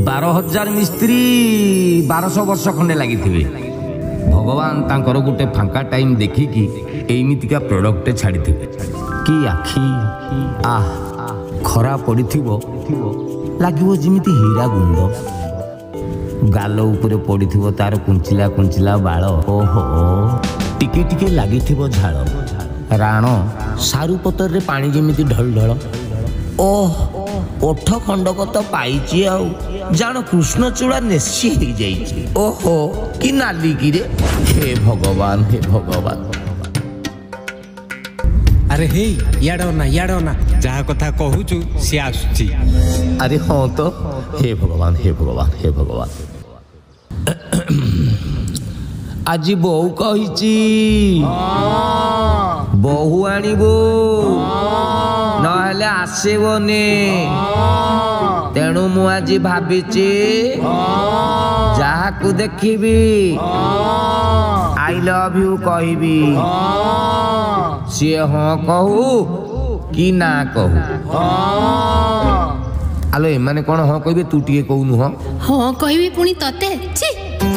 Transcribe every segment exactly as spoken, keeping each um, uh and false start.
बारह हजार मिस्त्री बारश वर्ष खंडे लगी भगवान तांकर गोटे फांका टाइम देखिकी एमतीका प्रोडक्ट छाड़ी कि आखि आह खरा पड़ी लगे जमीती हीरा गुंड गाल उपरे पड़ी तार कुंचिला कुंचिला बाल ओहो टिके टिके लगी झाड़ राण सारू पतर रे पानी जमीती ढल ढल ओह ओठ खंडक तो पाई जान कृष्णचूड़ा नेसी हो जाइए ओहो कि नाली कि रे हे भगवान हे भगवान अरे हे याडो ना याडो ना जहा कथा कहूचु सी आसुची अरे हाँ तो हे भगवान हे भगवान हे भगवान आज बहु कही बहु आणबो नहले आसेबनी तेणु मु आज भावी जहाकू देखी आई लव यू कहबी सी हाँ कहू कि ना कहू आलो एमाने कौन हाँ कहबे तू टिके कहूनु हाँ हाँ कहबी पुणी तते छी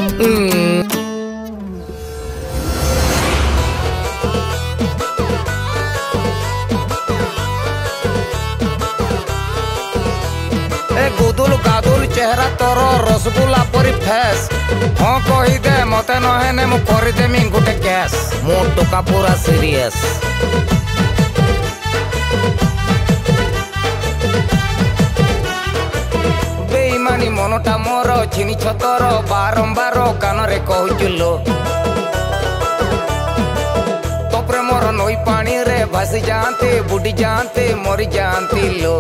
गुदुल गादुल चेहरा तोर रसगुल्ला परी फेस हाँ कही दे मते नहेने मु करदेमी गोटे केस मो टोका पूरा सीरियस बेईमानी मनटा मोर चिनी छतर बारंबार कान रे कहूचुलो तो प्रेमर नई पानी रे भासी जाते बुड़ी जाते मरी जाती लो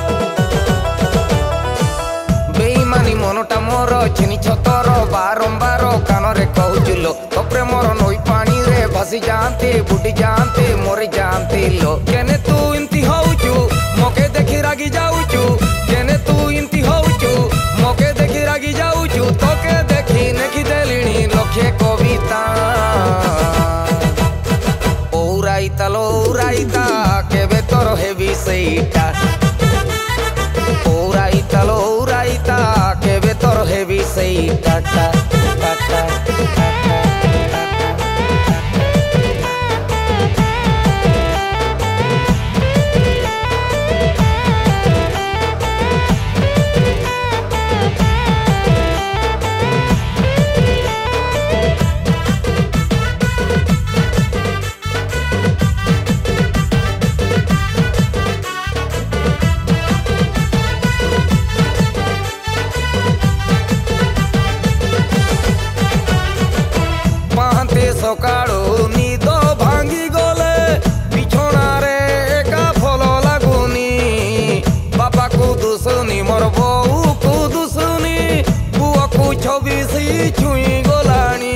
बेईमानी मनटा मोर चिनी छतर बारंबार कान रे कहूचुलो तो प्रेमर नई पानी रे भासी जाते बुड़ी जाते मरी जाती लो केने तू इमती होउचु मके देखी रागी जाउचु केने तू इमती होउचु मके देखी रागी जाउचु तोके देखी नेखी देलिणी लखे कविता ओराइता लो ओराइता केबे तोर हेबी सेइटा ओराइता लो ओराइता केबे तोर हेबी सेइटा टा टा टा सकाळू निद भांगी गले बिछोना रे एका फल लागुनी बापा को दुसुनी मोर बहू को दुसुनी पुआ को छब्बीस छुई गलानी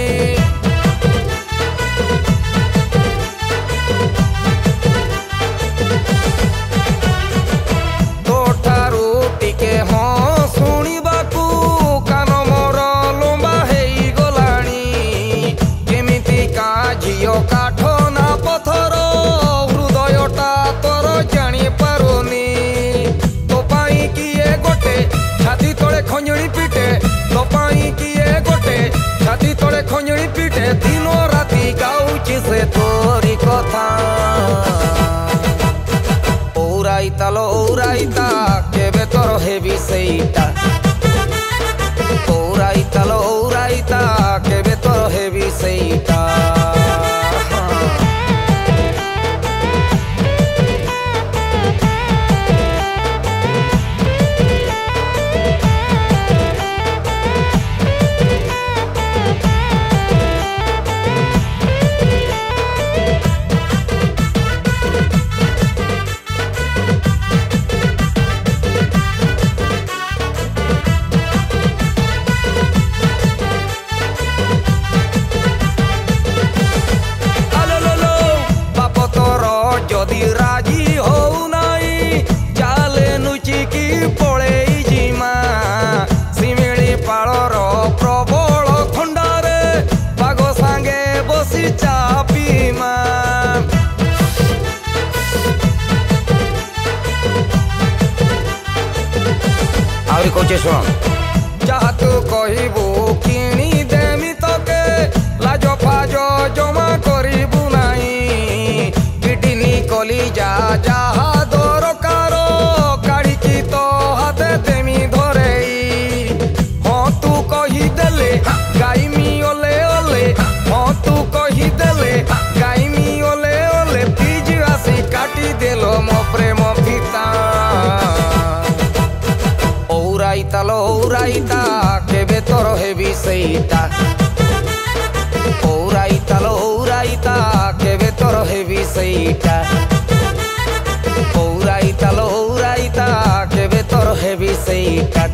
तोठारू टिके हाँ शुणिबाकू कान मोर लंबा हेई गलानी झियो काठ ना पथर हृदयटा तोर जानी पारुनी तो पाई किए गोटे छाती तले खंजणी पिटे तो पाई किए गोटे छाती तले खंजणी पिटे दिन राति गाउची से तोरी कथा ओराइता लो ओराइता केबे तोर हेबी सेइटा ओराइता लो ओराइता केबे तोर हेबी सेइटा कौचे सुन जहा तू कहबू किणी देमी तके लाज फाज जमा करिबू नाही किडनी कलिजा जहा दरकार काढ़ी तो हाथे देमी धरेई हाँ तू कहीदेले गाइमी ओले ओले हाँ तू कहीदेले गाइमी ओले ओले प्लीज आसी काटी देलो मो प्रेम फिता औराइता लो औराइता केबे तोर हेबी सेइता औराइता लो औराइता केबे तोर हेबी सेइता औराइता लो औराइता केबे तोर हेबी सेइता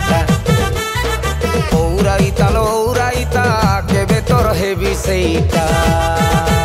औराइता लो औराइता केबे तोर हेबी सेइता।